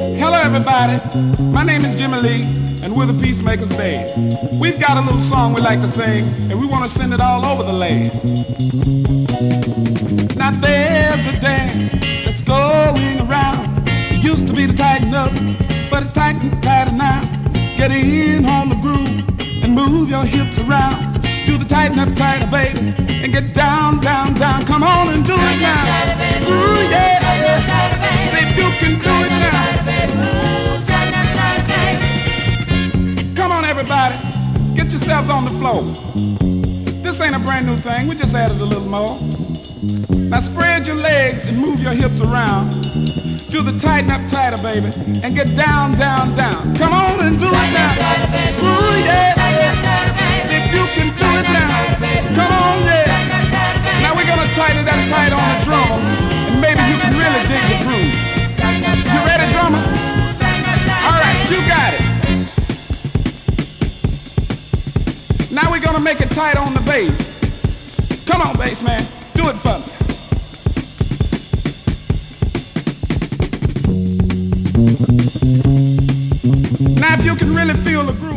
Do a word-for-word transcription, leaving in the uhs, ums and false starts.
Hello everybody, my name is Jimmy Lee and we're the Peacemakers Band. We've got a little song we like to sing and we want to send it all over the land. Now there's a dance that's going around. It used to be to tighten up, but it's tighten tighter now. Get in on the groove and move your hips around. Do the tighten up tighter, baby, and get down, down, down. Come on and do it now. Ooh yeah. See if you can do it now. Come on everybody, get yourselves on the floor. This ain't a brand new thing, we just added a little more. Now spread your legs and move your hips around. Do the tighten up tighter, baby, and get down, down, down. Come on and do it now. Ooh yeah. See if you can do it now. Come on, yeah. Now we're gonna tighten it up tight on the drums, and maybe you can really dig the groove. You ready, drummer? All right, you got it. Now we're gonna make it tight on the bass. Come on, bass man, do it for me. Now if you can really feel the groove.